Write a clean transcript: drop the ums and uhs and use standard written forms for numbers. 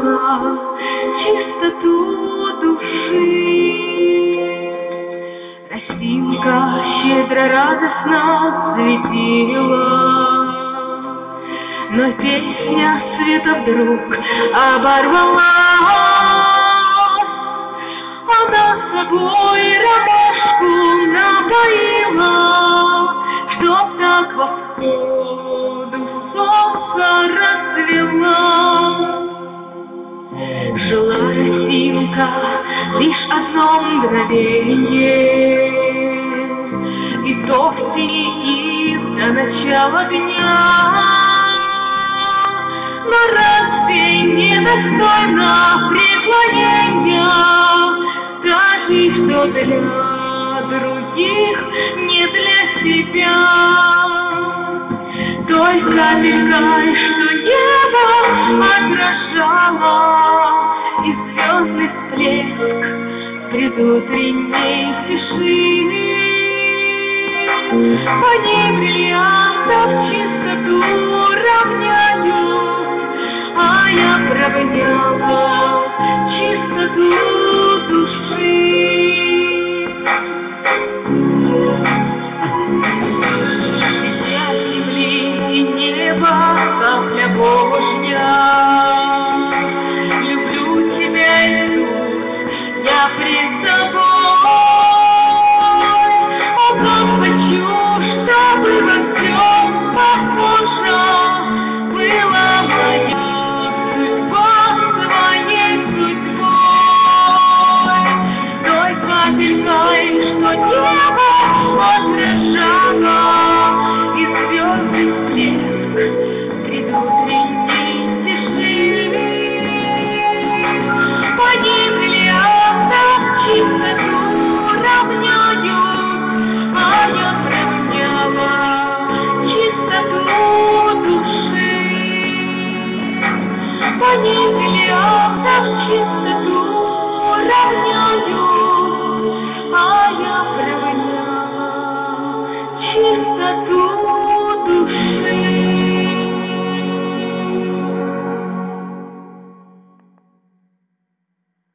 воздуха чистоту души. Росинка щедро радостно светила, но песня света вдруг оборвалась. Она собой ромашку напоила, чтоб так восходу солнце расцвела. Жила росинка лишь одно мгновенье, и то в тени до начала дня. Но разве недостойно преклонения скажи, что для других, не для себя? Той капелькой, что небо отражало, и звездный всплеск предутренней тишины. Они бриллиантов чистоту равняют, а я